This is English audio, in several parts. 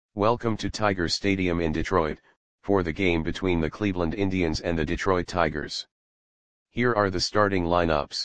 Welcome to Tiger Stadium in Detroit, for the game between the Cleveland Indians and the Detroit Tigers. Here are the starting lineups.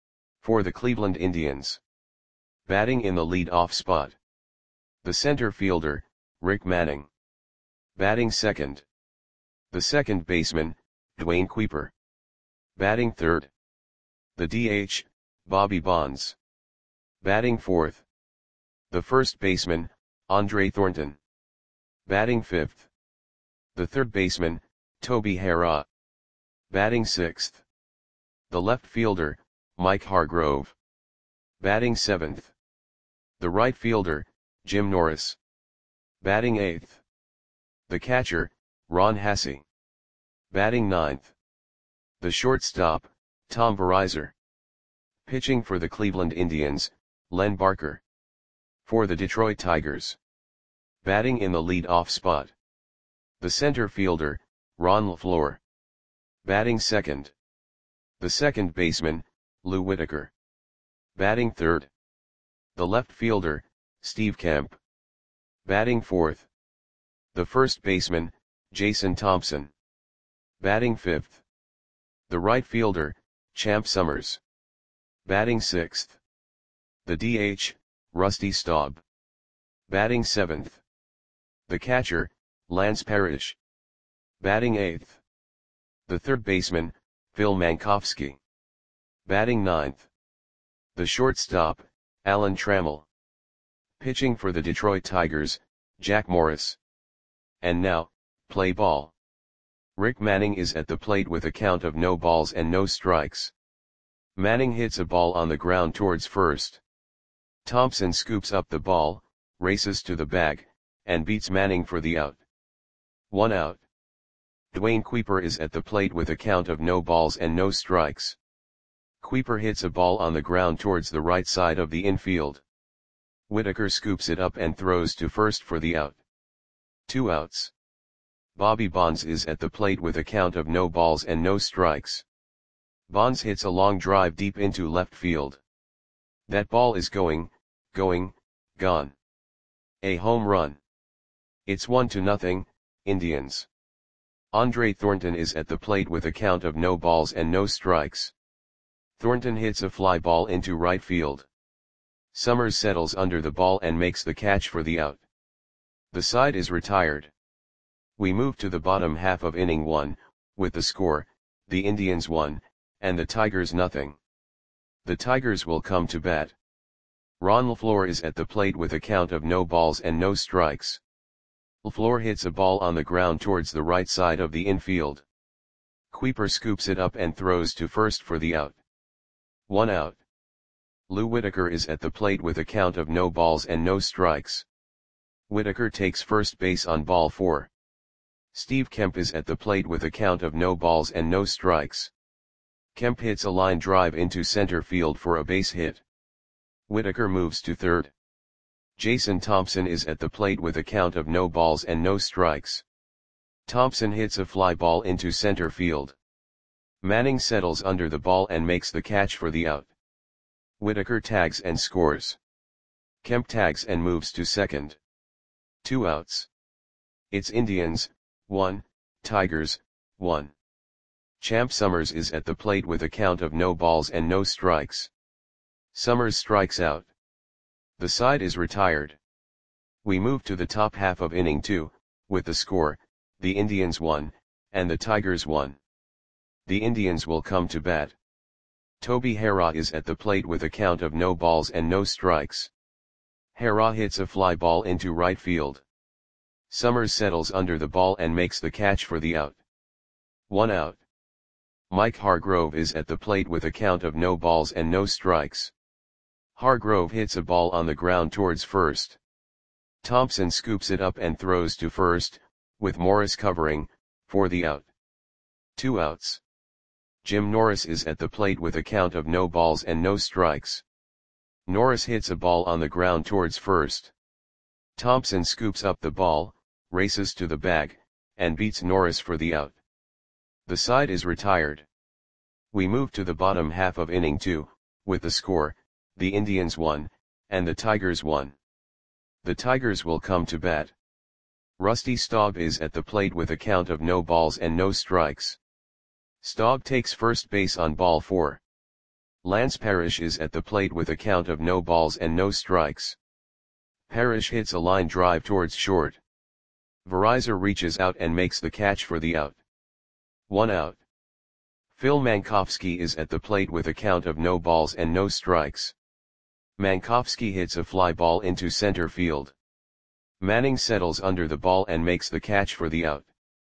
For the Cleveland Indians. Batting in the lead-off spot. The center fielder, Rick Manning. Batting second. The second baseman, Dwayne Kuiper. Batting third. The DH, Bobby Bonds. Batting fourth. The first baseman, Andre Thornton. Batting fifth. The third baseman, Toby Harrah. Batting sixth. The left fielder, Mike Hargrove. Batting seventh. The right fielder, Jim Norris. Batting eighth. The catcher, Ron Hassey. Batting ninth. The shortstop, Tom Verizar. Pitching for the Cleveland Indians, Len Barker. For the Detroit Tigers. Batting in the lead-off spot. The center fielder, Ron LeFlore. Batting second. The second baseman, Lou Whitaker. Batting third. The left fielder, Steve Kemp. Batting fourth. The first baseman, Jason Thompson. Batting fifth. The right fielder, Champ Summers. Batting sixth. The DH, Rusty Staub. Batting seventh. The catcher, Lance Parrish. Batting eighth. The third baseman, Phil Mankowski. Batting ninth. The shortstop, Alan Trammell. Pitching for the Detroit Tigers, Jack Morris. And now, play ball. Rick Manning is at the plate with a count of no balls and no strikes. Manning hits a ball on the ground towards first. Thompson scoops up the ball, races to the bag, and beats Manning for the out. 1 out. Dwayne Kuiper is at the plate with a count of no balls and no strikes. Kuiper hits a ball on the ground towards the right side of the infield. Whitaker scoops it up and throws to first for the out. 2 outs. Bobby Bonds is at the plate with a count of no balls and no strikes. Bonds hits a long drive deep into left field. That ball is gone. A home run. It's 1-0, Indians. Andre Thornton is at the plate with a count of no balls and no strikes. Thornton hits a fly ball into right field. Summers settles under the ball and makes the catch for the out. The side is retired. We move to the bottom half of inning 1, with the score, the Indians 1, and the Tigers 0. The Tigers will come to bat. Ron LeFlore is at the plate with a count of no balls and no strikes. LeFlore hits a ball on the ground towards the right side of the infield. Kuiper scoops it up and throws to first for the out. 1 out. Lou Whitaker is at the plate with a count of no balls and no strikes. Whitaker takes first base on ball 4. Steve Kemp is at the plate with a count of no balls and no strikes. Kemp hits a line drive into center field for a base hit. Whitaker moves to third. Jason Thompson is at the plate with a count of no balls and no strikes. Thompson hits a fly ball into center field. Manning settles under the ball and makes the catch for the out. Whitaker tags and scores. Kemp tags and moves to second. 2 outs. It's Indians, 1, Tigers, 1. Champ Summers is at the plate with a count of no balls and no strikes. Summers strikes out. The side is retired. We move to the top half of inning 2, with the score, the Indians 1, and the Tigers 1. The Indians will come to bat. Toby Harrah is at the plate with a count of no balls and no strikes. Harrah hits a fly ball into right field. Summers settles under the ball and makes the catch for the out. 1 out. Mike Hargrove is at the plate with a count of no balls and no strikes. Hargrove hits a ball on the ground towards first. Thompson scoops it up and throws to first, with Morris covering, for the out. 2 outs. Jim Norris is at the plate with a count of no balls and no strikes. Norris hits a ball on the ground towards first. Thompson scoops up the ball, races to the bag, and beats Norris for the out. The side is retired. We move to the bottom half of inning 2, with the score, the Indians 1, and the Tigers 1. The Tigers will come to bat. Rusty Staub is at the plate with a count of no balls and no strikes. Staub takes first base on ball 4. Lance Parrish is at the plate with a count of no balls and no strikes. Parrish hits a line drive towards short. Verizar reaches out and makes the catch for the out. 1 out. Phil Mankowski is at the plate with a count of no balls and no strikes. Mankowski hits a fly ball into center field. Manning settles under the ball and makes the catch for the out.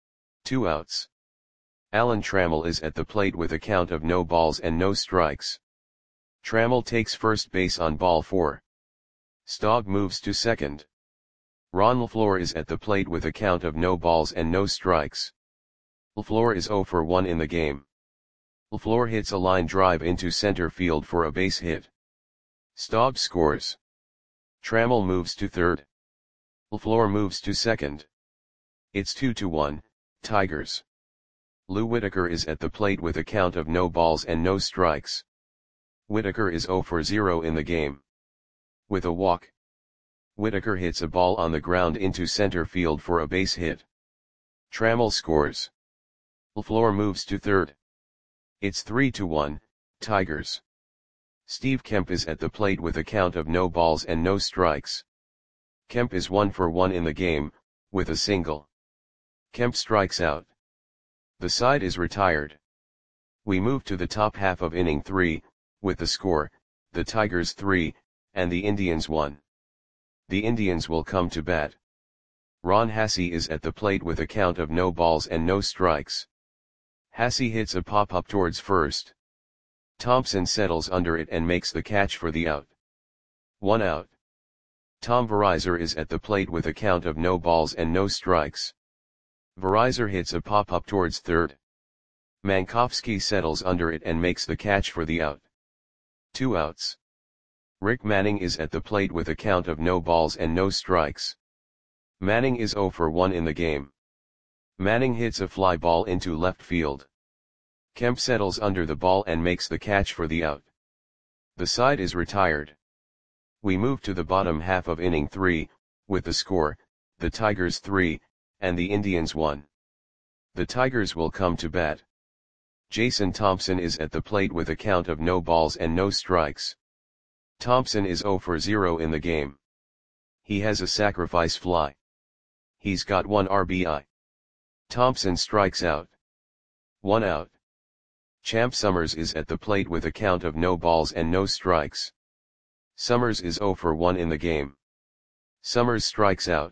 2 outs. Alan Trammell is at the plate with a count of no balls and no strikes. Trammell takes first base on ball 4. Staub moves to second. Ron LaFleur is at the plate with a count of no balls and no strikes. LaFleur is 0 for 1 in the game. LaFleur hits a line drive into center field for a base hit. Staub scores. Trammell moves to third. LaFleur moves to second. It's 2-1, Tigers. Lou Whitaker is at the plate with a count of no balls and no strikes. Whitaker is 0 for 0 in the game. With a walk, Whitaker hits a ball on the ground into center field for a base hit. Trammell scores. LaFleur moves to third. It's 3-1, Tigers. Steve Kemp is at the plate with a count of no balls and no strikes. Kemp is 1 for 1 in the game, with a single. Kemp strikes out. The side is retired. We move to the top half of inning 3, with the score, the Tigers 3, and the Indians 1. The Indians will come to bat. Ron Hassey is at the plate with a count of no balls and no strikes. Hassey hits a pop-up towards first. Thompson settles under it and makes the catch for the out. 1 out. Tom Verizar is at the plate with a count of no balls and no strikes. Verizar hits a pop-up towards third. Mankowski settles under it and makes the catch for the out. 2 outs. Rick Manning is at the plate with a count of no balls and no strikes. Manning is 0 for 1 in the game. Manning hits a fly ball into left field. Kemp settles under the ball and makes the catch for the out. The side is retired. We move to the bottom half of inning 3, with the score, the Tigers 3, and the Indians 1. The Tigers will come to bat. Jason Thompson is at the plate with a count of no balls and no strikes. Thompson is 0 for 0 in the game. He has a sacrifice fly. He's got 1 RBI. Thompson strikes out. 1 out. Champ Summers is at the plate with a count of no balls and no strikes. Summers is 0 for 1 in the game. Summers strikes out.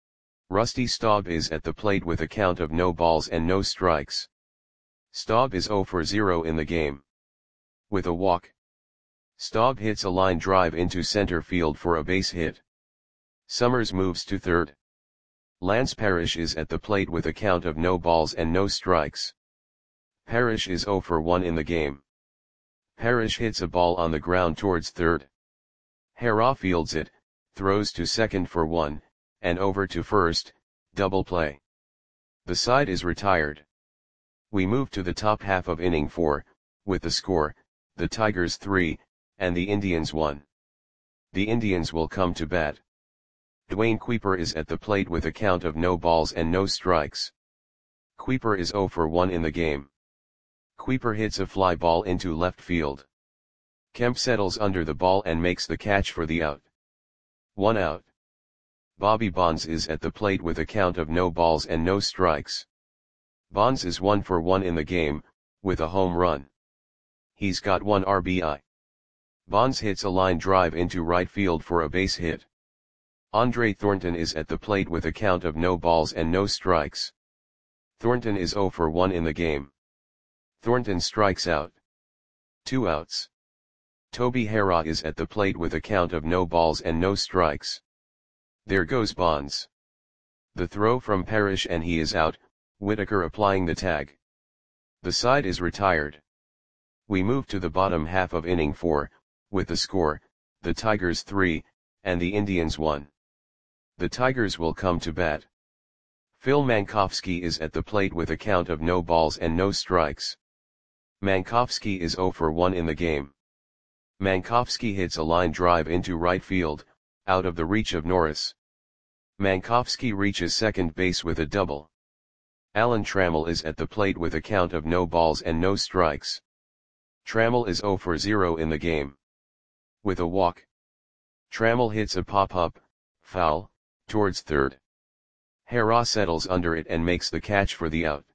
Rusty Staub is at the plate with a count of no balls and no strikes. Staub is 0 for 0 in the game. With a walk, Staub hits a line drive into center field for a base hit. Summers moves to third. Lance Parrish is at the plate with a count of no balls and no strikes. Parrish is 0 for 1 in the game. Parrish hits a ball on the ground towards third. Hara fields it, throws to second for 1, and over to first, double play. The side is retired. We move to the top half of inning 4, with the score, the Tigers 3, and the Indians 1. The Indians will come to bat. Dwayne Kuiper is at the plate with a count of no balls and no strikes. Kuiper is 0 for 1 in the game. Kuiper hits a fly ball into left field. Kemp settles under the ball and makes the catch for the out. 1 out. Bobby Bonds is at the plate with a count of no balls and no strikes. Bonds is 1 for 1 in the game, with a home run. He's got 1 RBI. Bonds hits a line drive into right field for a base hit. Andre Thornton is at the plate with a count of no balls and no strikes. Thornton is 0 for 1 in the game. Thornton strikes out. 2 outs. Toby Hara is at the plate with a count of no balls and no strikes. There goes Bonds. The throw from Parrish and he is out, Whitaker applying the tag. The side is retired. We move to the bottom half of inning 4, with the score, the Tigers 3, and the Indians 1. The Tigers will come to bat. Phil Mankowski is at the plate with a count of no balls and no strikes. Mankowski is 0 for 1 in the game. Mankowski hits a line drive into right field, out of the reach of Norris. Mankowski reaches second base with a double. Alan Trammell is at the plate with a count of no balls and no strikes. Trammell is 0 for 0 in the game. With a walk. Trammell hits a pop-up, foul, towards third. Hara settles under it and makes the catch for the out.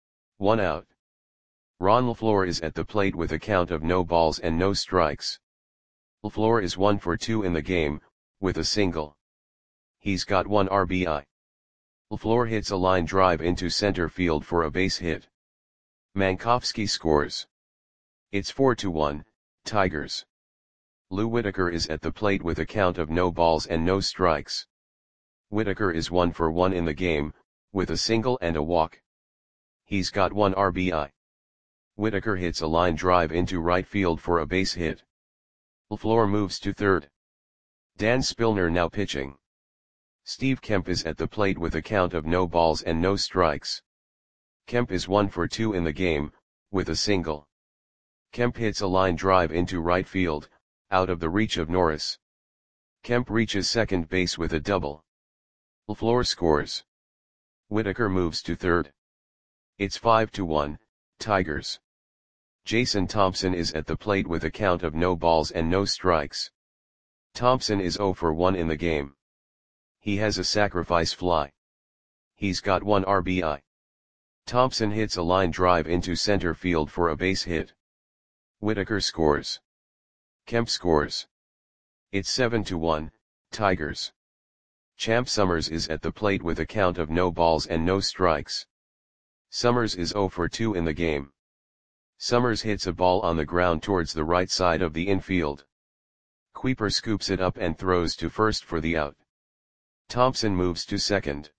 1 out. Ron LaFleur is at the plate with a count of no balls and no strikes. LaFleur is 1 for 2 in the game, with a single. He's got 1 RBI. LaFleur hits a line drive into center field for a base hit. Mankowski scores. It's 4-1, Tigers. Lou Whitaker is at the plate with a count of no balls and no strikes. Whitaker is 1 for 1 in the game, with a single and a walk. He's got 1 RBI. Whitaker hits a line drive into right field for a base hit. LaFleur moves to third. Dan Spillner now pitching. Steve Kemp is at the plate with a count of no balls and no strikes. Kemp is 1 for 2 in the game, with a single. Kemp hits a line drive into right field, out of the reach of Norris. Kemp reaches second base with a double. LaFleur scores. Whitaker moves to third. It's 5-1, Tigers. Jason Thompson is at the plate with a count of no balls and no strikes. Thompson is 0 for 1 in the game. He has a sacrifice fly. He's got 1 RBI. Thompson hits a line drive into center field for a base hit. Whitaker scores. Kemp scores. It's 7-1, Tigers. Champ Summers is at the plate with a count of no balls and no strikes. Summers is 0 for 2 in the game. Summers hits a ball on the ground towards the right side of the infield. Kuiper scoops it up and throws to first for the out. Thompson moves to second.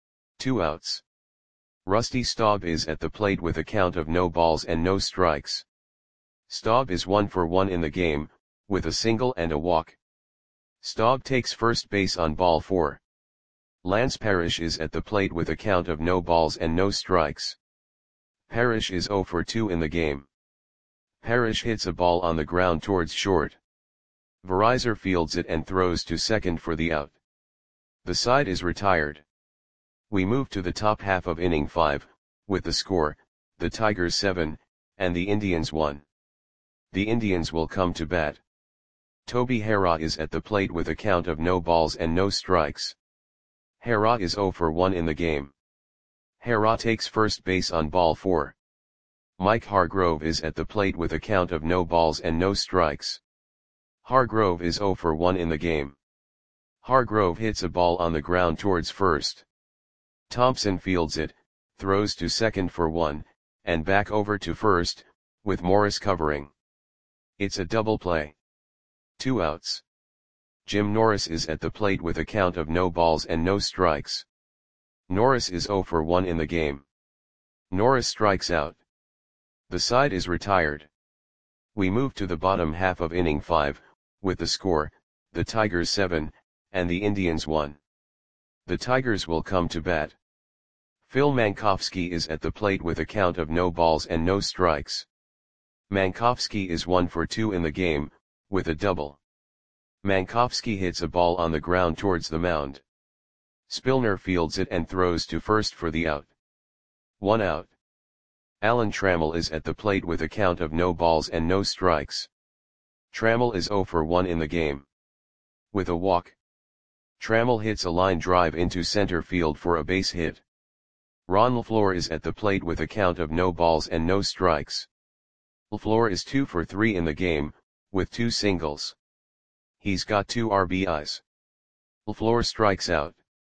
2 outs. Rusty Staub is at the plate with a count of no balls and no strikes. Staub is 1 for 1 in the game, with a single and a walk. Staub takes first base on ball 4. Lance Parrish is at the plate with a count of no balls and no strikes. Parrish is 0 for 2 in the game. Parrish hits a ball on the ground towards short. Verizor fields it and throws to second for the out. The side is retired. We move to the top half of inning 5, with the score, the Tigers 7, and the Indians 1. The Indians will come to bat. Toby Hara is at the plate with a count of no balls and no strikes. Hara is 0 for 1 in the game. Hara takes first base on ball 4. Mike Hargrove is at the plate with a count of no balls and no strikes. Hargrove is 0 for 1 in the game. Hargrove hits a ball on the ground towards first. Thompson fields it, throws to second for 1, and back over to first, with Morris covering. It's a double play. 2 outs. Jim Norris is at the plate with a count of no balls and no strikes. Norris is 0 for 1 in the game. Norris strikes out. The side is retired. We move to the bottom half of inning 5, with the score, the Tigers 7, and the Indians 1. The Tigers will come to bat. Phil Mankowski is at the plate with a count of no balls and no strikes. Mankowski is 1 for 2 in the game, with a double. Mankowski hits a ball on the ground towards the mound. Spillner fields it and throws to first for the out. 1 out. Alan Trammell is at the plate with a count of no balls and no strikes. Trammell is 0 for 1 in the game. With a walk. Trammell hits a line drive into center field for a base hit. Ron LaFleur is at the plate with a count of no balls and no strikes. LaFleur is 2 for 3 in the game, with 2 singles. He's got 2 RBIs. LaFleur strikes out.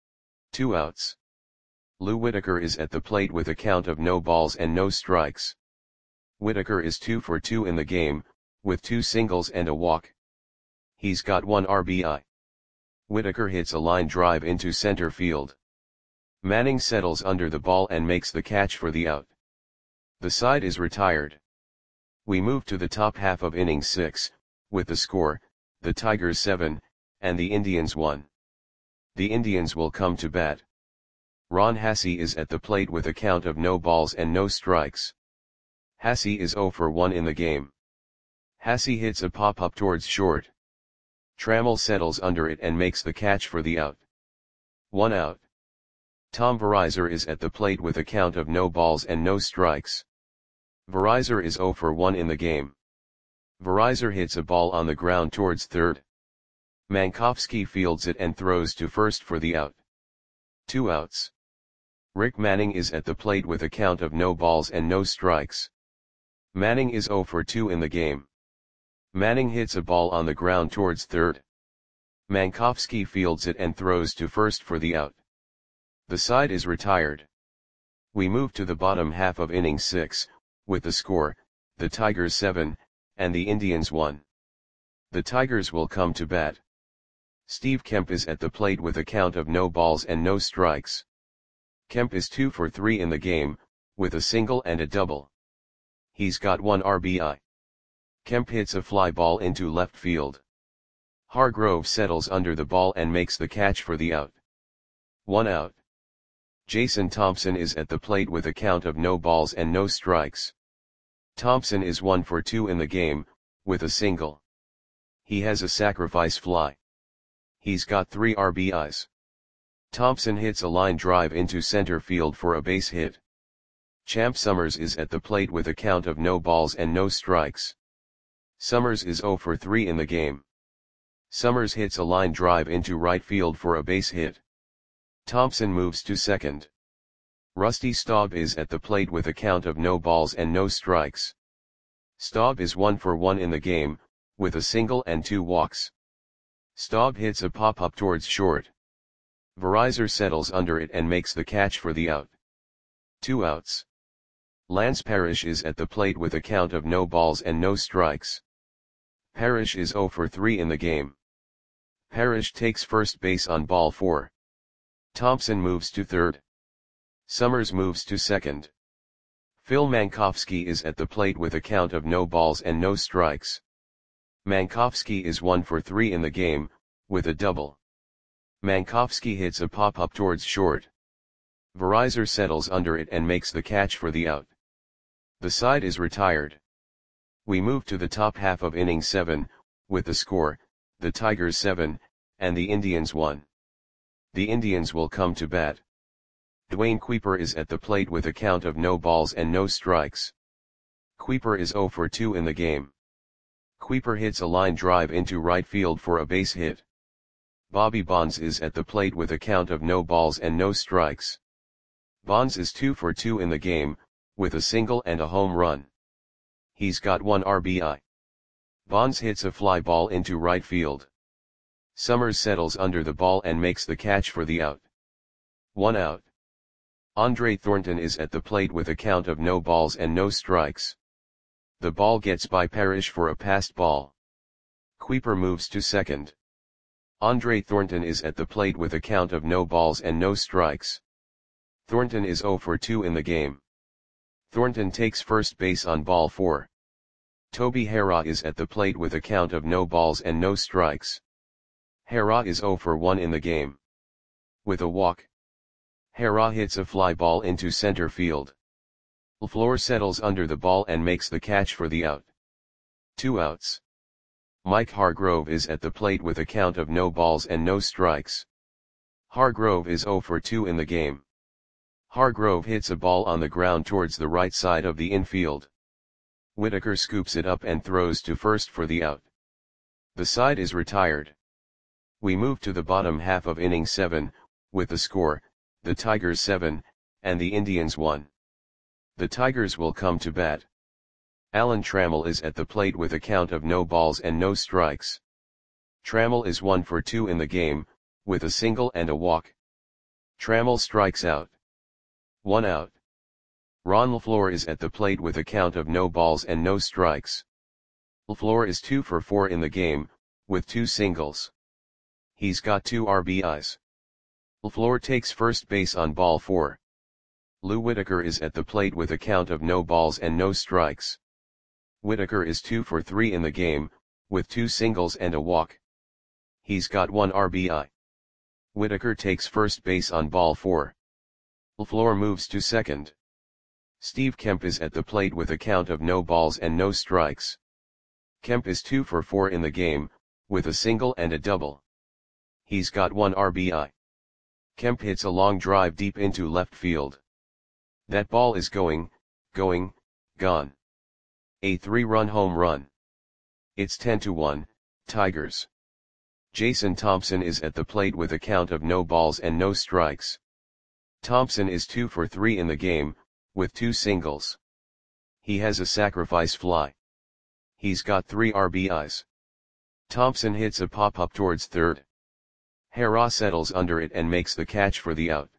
2 outs. Lou Whitaker is at the plate with a count of no balls and no strikes. Whitaker is 2 for 2 in the game, with 2 singles and a walk. He's got 1 RBI. Whitaker hits a line drive into center field. Manning settles under the ball and makes the catch for the out. The side is retired. We move to the top half of inning 6, with the score, the Tigers 7, and the Indians 1. The Indians will come to bat. Ron Hassey is at the plate with a count of no balls and no strikes. Hassey is 0 for 1 in the game. Hassey hits a pop-up towards short. Trammell settles under it and makes the catch for the out. 1 out. Tom Verizor is at the plate with a count of no balls and no strikes. Verizor is 0 for 1 in the game. Verizor hits a ball on the ground towards third. Mankowski fields it and throws to first for the out. 2 outs. Rick Manning is at the plate with a count of no balls and no strikes. Manning is 0 for 2 in the game. Manning hits a ball on the ground towards third. Mankowski fields it and throws to first for the out. The side is retired. We move to the bottom half of inning 6, with the score, the Tigers 7, and the Indians 1. The Tigers will come to bat. Steve Kemp is at the plate with a count of no balls and no strikes. Kemp is 2 for 3 in the game, with a single and a double. He's got 1 RBI. Kemp hits a fly ball into left field. Hargrove settles under the ball and makes the catch for the out. 1 out. Jason Thompson is at the plate with a count of no balls and no strikes. Thompson is 1 for 2 in the game, with a single. He has a sacrifice fly. He's got 3 RBIs. Thompson hits a line drive into center field for a base hit. Champ Summers is at the plate with a count of no balls and no strikes. Summers is 0 for 3 in the game. Summers hits a line drive into right field for a base hit. Thompson moves to second. Rusty Staub is at the plate with a count of no balls and no strikes. Staub is 1 for 1 in the game, with a single and 2 walks. Staub hits a pop-up towards short. Verizor settles under it and makes the catch for the out. 2 outs. Lance Parrish is at the plate with a count of no balls and no strikes. Parrish is 0 for 3 in the game. Parrish takes first base on ball 4. Thompson moves to third. Summers moves to second. Phil Mankowski is at the plate with a count of no balls and no strikes. Mankowski is 1 for 3 in the game, with a double. Mankowski hits a pop-up towards short. Verizor settles under it and makes the catch for the out. The side is retired. We move to the top half of inning 7, with the score, the Tigers 7, and the Indians 1. The Indians will come to bat. Dwayne Kuiper is at the plate with a count of no balls and no strikes. Kuiper is 0 for 2 in the game. Kuiper hits a line drive into right field for a base hit. Bobby Bonds is at the plate with a count of no balls and no strikes. Bonds is 2 for 2 in the game, with a single and a home run. He's got 1 RBI. Bonds hits a fly ball into right field. Summers settles under the ball and makes the catch for the out. 1 out. Andre Thornton is at the plate with a count of no balls and no strikes. The ball gets by Parrish for a passed ball. Kuiper moves to second. Andre Thornton is at the plate with a count of no balls and no strikes. Thornton is 0 for 2 in the game. Thornton takes first base on ball 4. Toby Harrah is at the plate with a count of no balls and no strikes. Harrah is 0 for 1 in the game. With a walk. Harrah hits a fly ball into center field. LaFleur settles under the ball and makes the catch for the out. 2 outs. Mike Hargrove is at the plate with a count of no balls and no strikes. Hargrove is 0 for 2 in the game. Hargrove hits a ball on the ground towards the right side of the infield. Whitaker scoops it up and throws to first for the out. The side is retired. We move to the bottom half of inning 7, with the score, the Tigers 7, and the Indians 1. The Tigers will come to bat. Alan Trammell is at the plate with a count of no balls and no strikes. Trammell is 1 for 2 in the game, with a single and a walk. Trammell strikes out. 1 out. Ron LaFleur is at the plate with a count of no balls and no strikes. LaFleur is 2 for 4 in the game, with 2 singles. He's got 2 RBIs. LaFleur takes first base on ball 4. Lou Whitaker is at the plate with a count of no balls and no strikes. Whitaker is 2 for 3 in the game, with 2 singles and a walk. He's got 1 RBI. Whitaker takes first base on ball 4. LaFleur moves to second. Steve Kemp is at the plate with a count of no balls and no strikes. Kemp is 2 for 4 in the game, with a single and a double. He's got 1 RBI. Kemp hits a long drive deep into left field. That ball is going, gone. A 3-run home run. It's 10-1, Tigers. Jason Thompson is at the plate with a count of no balls and no strikes. Thompson is 2 for 3 in the game, with 2 singles. He has a sacrifice fly. He's got 3 RBIs. Thompson hits a pop-up towards third. Hera settles under it and makes the catch for the out.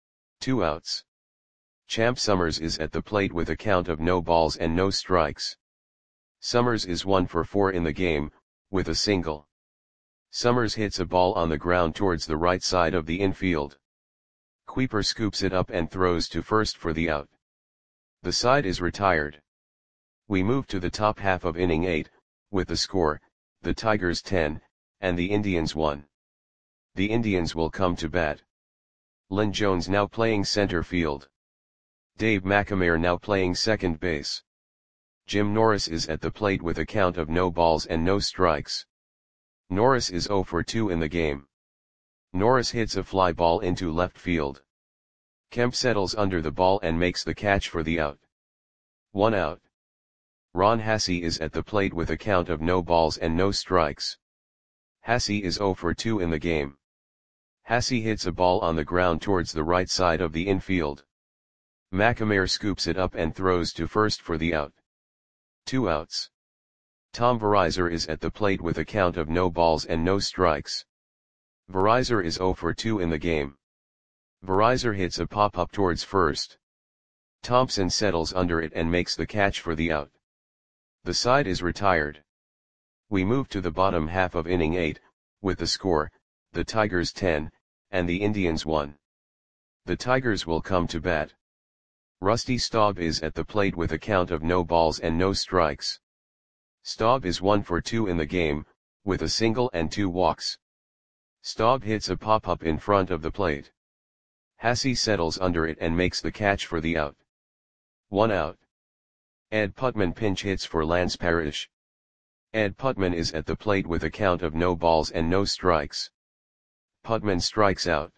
2 outs. Champ Summers is at the plate with a count of no balls and no strikes. Summers is 1 for 4 in the game, with a single. Summers hits a ball on the ground towards the right side of the infield. Kuiper scoops it up and throws to first for the out. The side is retired. We move to the top half of inning 8, with the score, the Tigers 10, and the Indians 1. The Indians will come to bat. Lynn Jones now playing center field. Dave McAmere now playing second base. Jim Norris is at the plate with a count of no balls and no strikes. Norris is 0 for 2 in the game. Norris hits a fly ball into left field. Kemp settles under the ball and makes the catch for the out. 1 out. Ron Hassey is at the plate with a count of no balls and no strikes. Hassey is 0 for 2 in the game. Hassey hits a ball on the ground towards the right side of the infield. McAmere scoops it up and throws to first for the out. 2 outs. Tom Verizor is at the plate with a count of no balls and no strikes. Verizor is 0 for 2 in the game. Verizor hits a pop-up towards first. Thompson settles under it and makes the catch for the out. The side is retired. We move to the bottom half of inning 8, with the score, the Tigers 10, and the Indians 1. The Tigers will come to bat. Rusty Staub is at the plate with a count of no balls and no strikes. Staub is 1 for 2 in the game, with a single and 2 walks. Staub hits a pop-up in front of the plate. Hassey settles under it and makes the catch for the out. 1 out. Ed Putman pinch hits for Lance Parrish. Ed Putman is at the plate with a count of no balls and no strikes. Putman strikes out.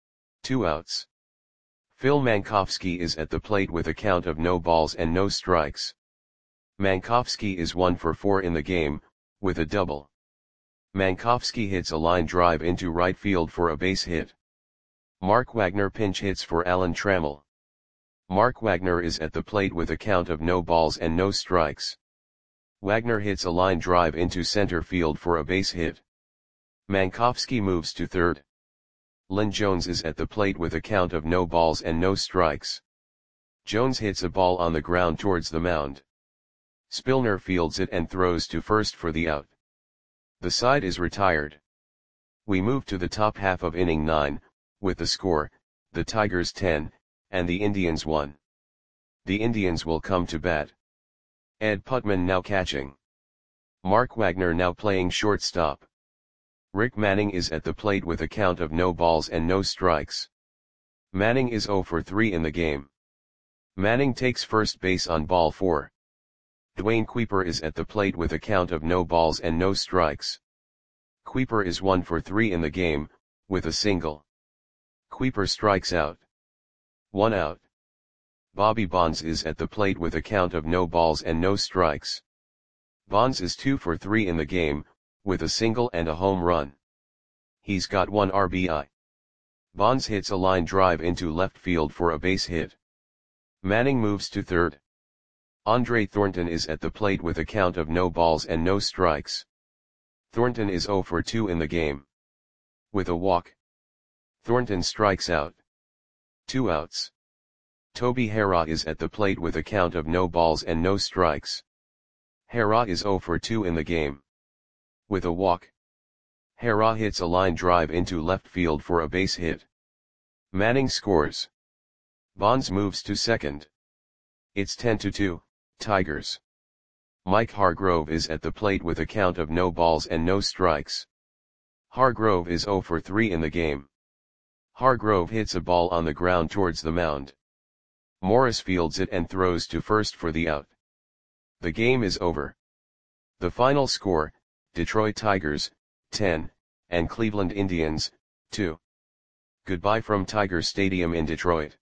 2 outs. Phil Mankowski is at the plate with a count of no balls and no strikes. Mankowski is 1 for 4 in the game, with a double. Mankowski hits a line drive into right field for a base hit. Mark Wagner pinch hits for Alan Trammell. Mark Wagner is at the plate with a count of no balls and no strikes. Wagner hits a line drive into center field for a base hit. Mankowski moves to third. Lynn Jones is at the plate with a count of no balls and no strikes. Jones hits a ball on the ground towards the mound. Spillner fields it and throws to first for the out. The side is retired. We move to the top half of inning 9, with the score, the Tigers 10, and the Indians 1. The Indians will come to bat. Ed Putman now catching. Mark Wagner now playing shortstop. Rick Manning is at the plate with a count of no balls and no strikes. Manning is 0 for 3 in the game. Manning takes first base on ball 4. Dwayne Kuiper is at the plate with a count of no balls and no strikes. Kuiper is 1 for 3 in the game, with a single. Kuiper strikes out. 1 out. Bobby Bonds is at the plate with a count of no balls and no strikes. Bonds is 2 for 3 in the game, with a single and a home run. He's got 1 RBI. Bonds hits a line drive into left field for a base hit. Manning moves to third. Andre Thornton is at the plate with a count of no balls and no strikes. Thornton is 0 for 2 in the game. With a walk. Thornton strikes out. 2 outs. Toby Hera is at the plate with a count of no balls and no strikes. Hera is 0 for 2 in the game. With a walk. Hera hits a line drive into left field for a base hit. Manning scores. Bonds moves to second. It's 10-2, Tigers. Mike Hargrove is at the plate with a count of no balls and no strikes. Hargrove is 0 for 3 in the game. Hargrove hits a ball on the ground towards the mound. Morris fields it and throws to first for the out. The game is over. The final score, Detroit Tigers, 10, and Cleveland Indians, 2. Goodbye from Tiger Stadium in Detroit.